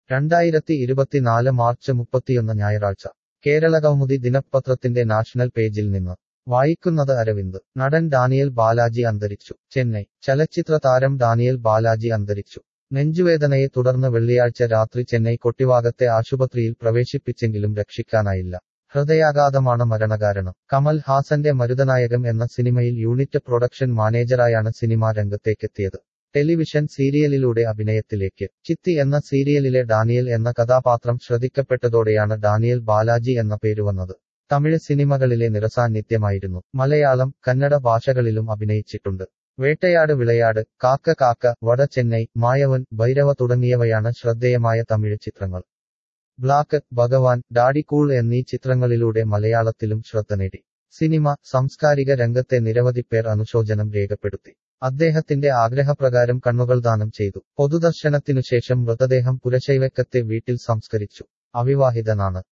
2024 March 31 ഞായറാഴ്ച കേരളകൗമുദി ദിനപത്രത്തിന്റെ national പേജിൽ നിന്ന് വായിക്കുന്നത് അരവിന്ദ്. നടൻ ഡാനിയൽ ബാലാജി അന്തരിച്ചു. ചെന്നൈ. ചലച്ചിത്ര താരം ഡാനിയൽ ബാലാജി അന്തരിച്ചു. നെഞ്ചുവേദനയെ തുടർന്ന് വെള്ളിയാഴ്ച രാത്രി ചെന്നൈ കൊട്ടിവാകത്തെ ആശുപത്രിയിൽ പ്രവേശിപ്പിച്ചെങ്കിലും രക്ഷിക്കാനായില്ല. ഹൃദയാഘാതമാണ് മരണകാരണം. കമൽ ഹാസന്റെ മരുതനായകം എന്ന സിനിമയിൽ യൂണിറ്റ് പ്രൊഡക്ഷൻ മാനേജറായാണ് സിനിമാ രംഗത്തേക്കെത്തിയത്. ടെലിവിഷൻ സീരിയലിലൂടെ അഭിനയത്തിലേക്ക്. ചിത്തി എന്ന സീരിയലിലെ ഡാനിയൽ എന്ന കഥാപാത്രം ശ്രദ്ധിക്കപ്പെട്ടതോടെയാണ് ഡാനിയൽ ബാലാജി എന്ന പേര് വന്നത്. തമിഴ് സിനിമകളിലെ നിറസാന്നിധ്യമായിരുന്നു. മലയാളം, കന്നഡ ഭാഷകളിലും അഭിനയിച്ചിട്ടുണ്ട്. വേട്ടയാട് വിളയാട്, കാക്ക കാക്ക, വട ചെന്നൈ, മായവൻ, ഭൈരവ തുടങ്ങിയവയാണ് ശ്രദ്ധേയമായ തമിഴ് ചിത്രങ്ങൾ. ബ്ലാക്ക്, ഭഗവാൻ, ഡാഡി കൂൾ എന്നീ ചിത്രങ്ങളിലൂടെ മലയാളത്തിലും ശ്രദ്ധ നേടി. സിനിമ, സാംസ്കാരിക രംഗത്തെ നിരവധി പേർ അനുശോചനം രേഖപ്പെടുത്തി. അദ്ദേഹത്തിന്റെ ആഗ്രഹപ്രകാരം കണ്ണുകൾ ദാനം ചെയ്തു. പൊതുദർശനത്തിനുശേഷം മൃതദേഹം പുരശൈവക്കത്തെ വീട്ടിൽ സംസ്കരിച്ചു. അവിവാഹിതനാണ്.